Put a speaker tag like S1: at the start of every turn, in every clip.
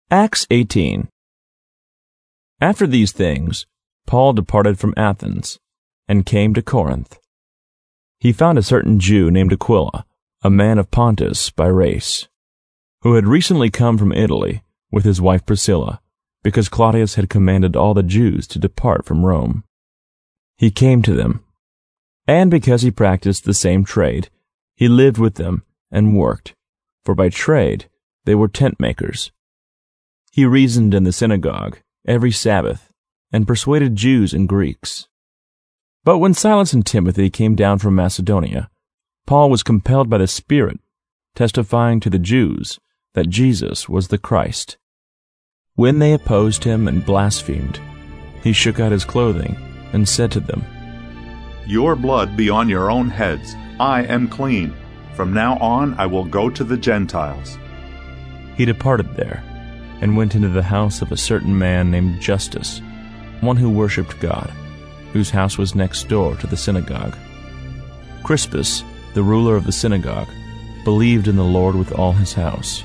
S1: Acts 18. After these things, Paul departed from Athens, and came to Corinth. He found a certain Jew named Aquila, a man of Pontus by race, who had recently come from Italy with his wife Priscilla, because Claudius had commanded all the Jews to depart from Rome. He came to them, and because he practiced the same trade, he lived with them and worked, for by trade they were tent makers. He reasoned in the synagogue every Sabbath, and persuaded Jews and Greeks. But when Silas and Timothy came down from Macedonia, Paul was compelled by the Spirit, testifying to the Jews that Jesus was the Christ. When they opposed him and blasphemed, he shook out his clothing and said to them,
S2: "Your blood be on your own heads. I am clean. From now on I will go to the Gentiles."
S1: He departed there, and went into the house of a certain man named Justus, one who worshipped God, whose house was next door to the synagogue. Crispus, the ruler of the synagogue, believed in the Lord with all his house.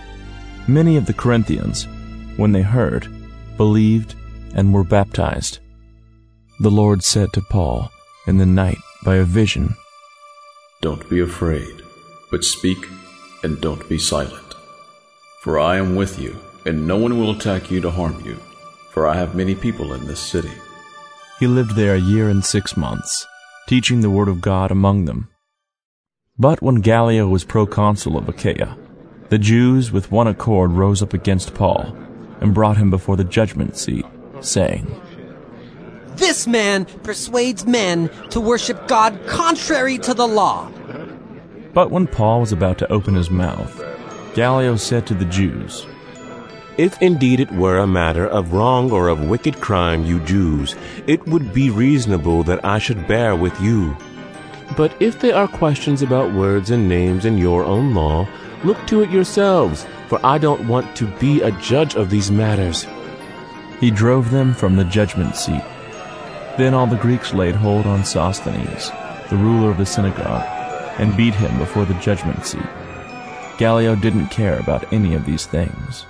S1: Many of the Corinthians, when they heard, believed and were baptized. The Lord said to Paul in the night by a vision,
S3: "Don't be afraid, but speak and don't be silent. For I am with you, and no one will attack you to harm you, for I have many people in this city."
S1: He lived there 1 year and 6 months, teaching the word of God among them. But when Gallio was proconsul of Achaia, the Jews with one accord rose up against Paul, and brought him before the judgment seat, saying,
S4: "This man persuades men to worship God contrary to the law."
S1: But when Paul was about to open his mouth, Gallio said to the Jews,
S5: "If indeed it were a matter of wrong or of wicked crime, you Jews, it would be reasonable that I should bear with you. But if there are questions about words and names in your own law, look to it yourselves, for I don't want to be a judge of these matters."
S1: He drove them from the judgment seat. Then all the Greeks laid hold on Sosthenes, the ruler of the synagogue, and beat him before the judgment seat. Gallio didn't care about any of these things.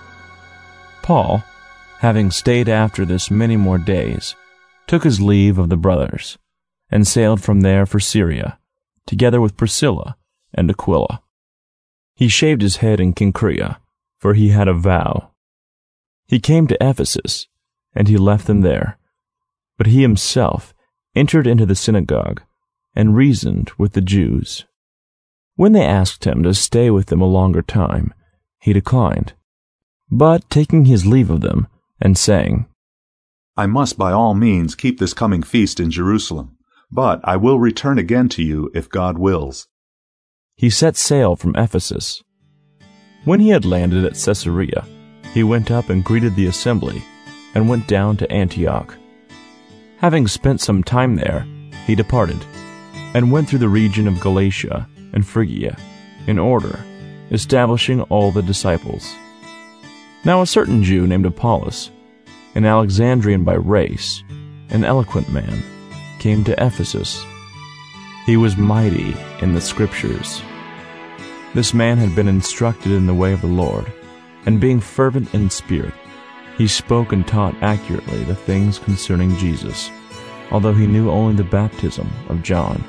S1: Paul, having stayed after this many more days, took his leave of the brothers, and sailed from there for Syria, together with Priscilla and Aquila. He shaved his head in Cenchrea, for he had a vow. He came to Ephesus, and he left them there. But he himself entered into the synagogue, and reasoned with the Jews. When they asked him to stay with them a longer time, he declined. But taking his leave of them, and saying,
S2: "I must by all means keep this coming feast in Jerusalem, but I will return again to you if God wills,"
S1: he set sail from Ephesus. When he had landed at Caesarea, he went up and greeted the assembly, and went down to Antioch. Having spent some time there, he departed, and went through the region of Galatia and Phrygia, in order, establishing all the disciples. Now a certain Jew named Apollos, an Alexandrian by race, an eloquent man, came to Ephesus. He was mighty in the Scriptures. This man had been instructed in the way of the Lord, and being fervent in spirit, he spoke and taught accurately the things concerning Jesus, although he knew only the baptism of John.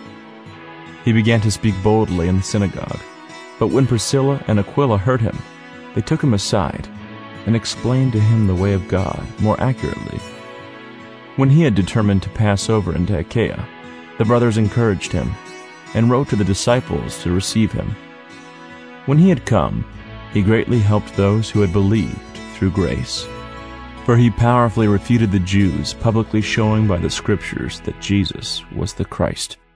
S1: He began to speak boldly in the synagogue, but when Priscilla and Aquila heard him, they took him aside, and explained to him the way of God more accurately. When he had determined to pass over into Achaia, the brothers encouraged him, and wrote to the disciples to receive him. When he had come, he greatly helped those who had believed through grace. For he powerfully refuted the Jews, publicly showing by the Scriptures that Jesus was the Christ.